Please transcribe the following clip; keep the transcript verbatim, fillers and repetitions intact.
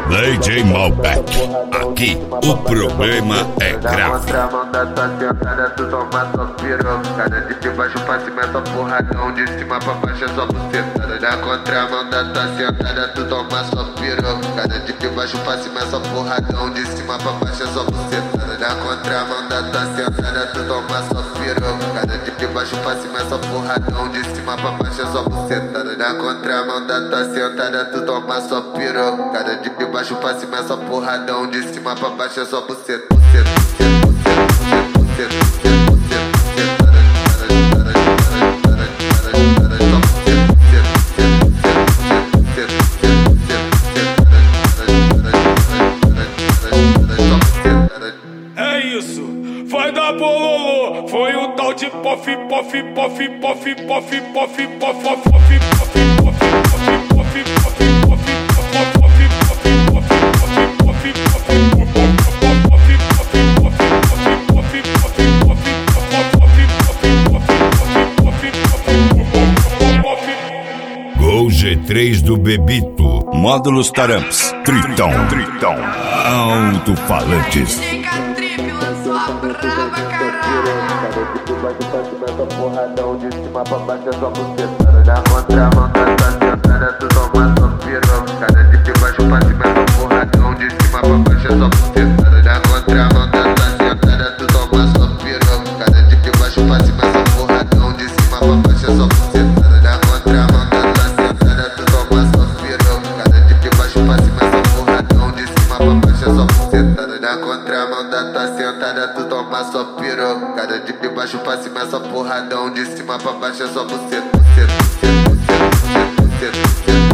D J Malbec, aqui o problema é grave. Na mão da tua sentada, tu toma só pirocada. De baixo pra cima é só porradão, de cima pra baixo é só bucetada. Na contramão da tua sentada, tu toma só pirocada. De baixo pra cima é só porradão, de cima pra baixo é só bucetada. Na contramão da tua sentada, tu toma só pirocada. De baixo pra cima é só porradão, de cima pra baixo é só bucetada. Na contramão da tua sentada, tu toma só pirocada. De baixo pra cima é só porradão, de cima pra baixo é só buceta, buceta, buceta, buceta, buceta, buceta, é isso, vai dar bololô. Foi o tal de pof, pof, pof, pof, pof, pof, pof, pof, pof, Gol G três do Bebito. Módulos Taramps. Tritão. Tritão. Alto-falantes. Trip lançou a brava, caralho. de baixo pra cima é só porradão, de cima pra baixo é só bucetada. Na contramão da tua sentada, tu toma só pirocada. De baixo pra cima é só porradão, de cima pra baixo é só bucetada. Na contramão da tua sentada, tu toma só pirocada. De baixo pra cima é só porradão, de cima pra baixo é só bucetada. Na contramão da tua sentada, tu toma só pirocada. De baixo pra cima é só porradão, de cima pra baixo é só bucetada. Na contramão da tua sentada, tu toma só pirocada. De baixo pra cima é só porradão, de cima pra baixo é só buceta, buceta, buceta, buceta, buceta, buceta.